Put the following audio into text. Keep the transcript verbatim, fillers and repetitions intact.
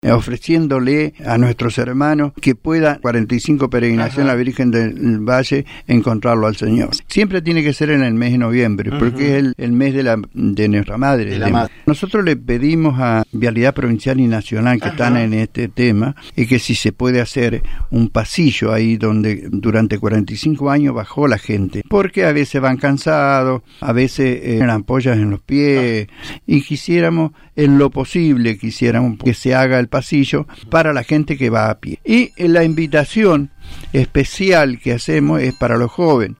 ofreciéndole a nuestros hermanos que pueda cuarenta y cinco peregrinaciones a la Virgen del Valle encontrarlo al Señor. Siempre tiene que ser en el mes de noviembre, uh-huh. porque es el, el mes de, la, de nuestra madre. De la madre. Nosotros le pedimos a Vialidad Provincial y Nacional que uh-huh. están en este tema, y que si se puede hacer un pasillo ahí donde durante cuarenta y cinco años bajó la gente, porque a veces van cansados, a veces eh, tienen ampollas en los pies, uh-huh. y quisiéramos, en lo posible, quisiéramos que se haga el pasillo para la gente que va a pie. Y la invitación especial que hacemos es para los jóvenes.